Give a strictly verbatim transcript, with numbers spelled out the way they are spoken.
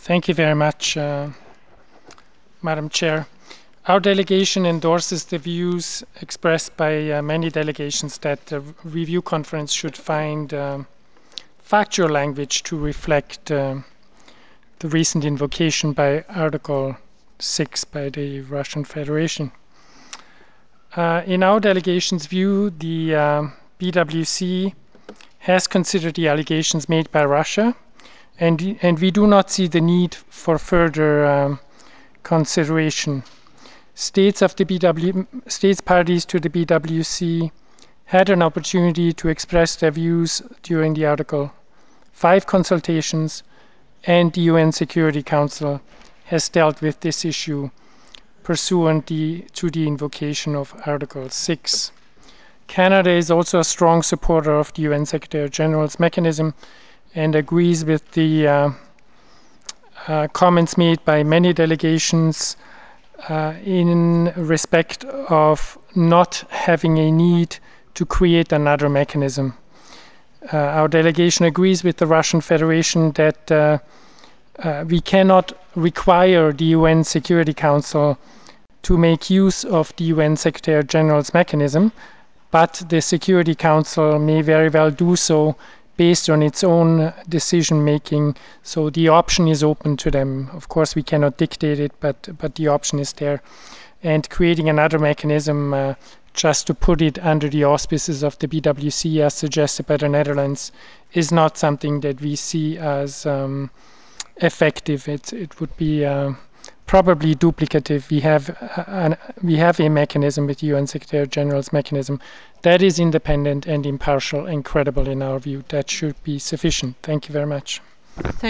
Thank you very much, uh, Madam Chair. Our delegation endorses the views expressed by uh, many delegations that the review conference should find um, factual language to reflect uh, the recent invocation by Article six by the Russian Federation. Uh, in our delegation's view, the uh, B W C has considered the allegations made by Russia, and, and we do not see the need for further um, consideration. States of the B W states parties to the B W C had an opportunity to express their views during the Article five consultations, and the U N Security Council has dealt with this issue pursuant the, to the invocation of Article six. Canada is also a strong supporter of the U N Secretary General's mechanism and agrees with the uh, uh, comments made by many delegations uh, in respect of not having a need to create another mechanism. Uh, our delegation agrees with the Russian Federation that uh, uh, we cannot require the U N Security Council to make use of the U N Secretary General's mechanism, but the Security Council may very well do so based on its own decision making. So the option is open to them. Of course, we cannot dictate it, but but the option is there. And creating another mechanism uh, just to put it under the auspices of the B W C, as suggested by the Netherlands, is not something that we see as um, effective. It it would be uh, probably duplicative. We have uh, an, we have a mechanism with U N Secretary General's mechanism that is independent and impartial and credible in our view. That should be sufficient. Thank you very much. Thank